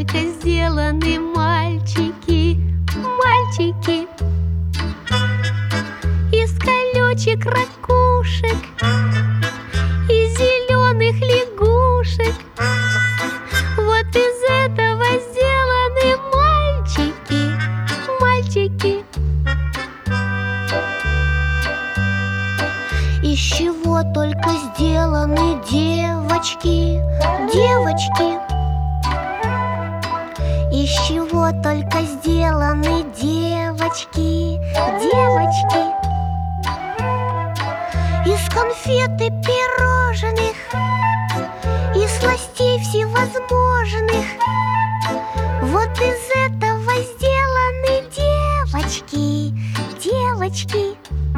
только сделаны мальчики, мальчики. Из колючек ракушек, из зеленых лягушек. Вот из этого сделаны мальчики, мальчики. Из чего только сделаны девочки, девочки. Из чего только сделаны девочки, девочки. Из конфет и пирожных, из сластей всевозможных. Вот из этого сделаны девочки, девочки.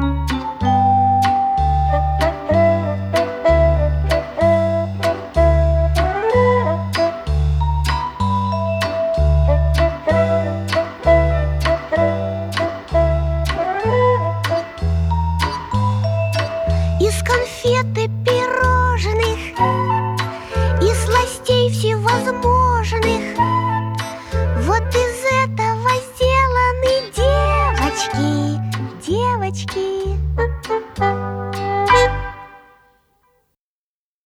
Из конфет и пирожных, из сластей всевозможных. Вот из